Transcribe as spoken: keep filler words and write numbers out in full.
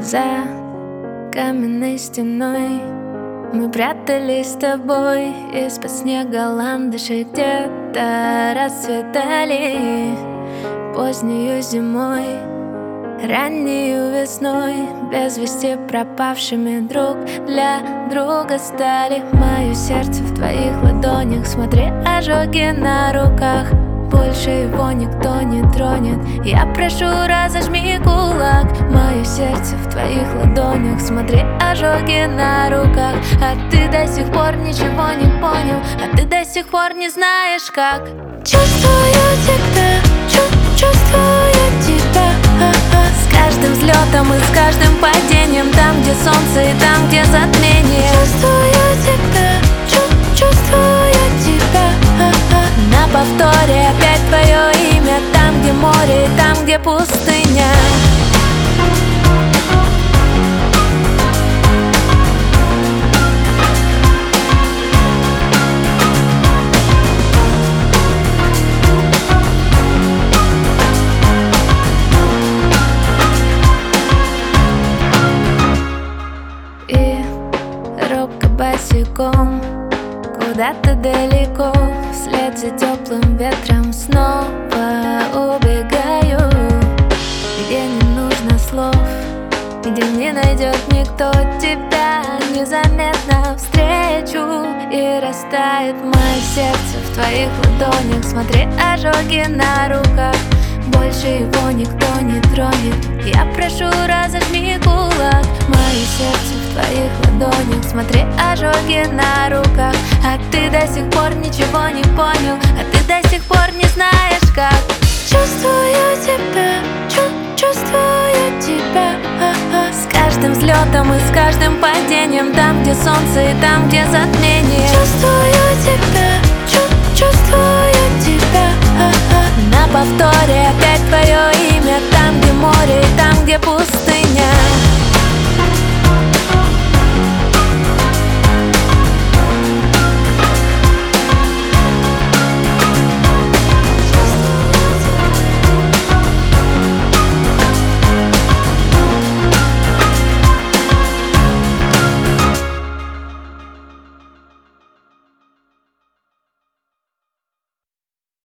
За каменной стеной мы прятались с тобой из-под снега ландыши где-то расцветали позднею зимой, раннею весной, без вести пропавшими друг для друга стали. Мое сердце в твоих ладонях, смотри, ожоги на руках. Больше его никто не тронет, я прошу, разожми кулак. Мое сердце в твоих ладонях, смотри, ожоги на руках. А ты до сих пор ничего не понял, а ты до сих пор не знаешь как. Чувствую тебя, чу чувствую тебя, а-а. С каждым взлетом и с каждым падением, там, где солнце и там, где затмение. Чувствую тебя, чу чувствую тебя, а-а. На повторе опять твое имя, там, где море и там, где пустыня. И робко босиком куда-то далеко, вслед за теплым ветром снова убегаю, где не нужно слов, где не найдет никто тебя. Незаметно встречу, и растает мое сердце в твоих ладонях. Смотри, ожоги на руках, больше его никто не тронет, я прошу, разожми кулак. Мое сердце в твоих ладонях, смотри, ожоги на руках. А ты до сих пор ничего не понял, а ты до сих пор не знаешь как. Чувствую тебя, чу чувствую тебя, а-а. С каждым взлетом и с каждым падением, там, где солнце и там, где затмение. Чувствую тебя, чу чувствую тебя, а-а. На повторе опять твое имя, там, где море и там, где пустыня.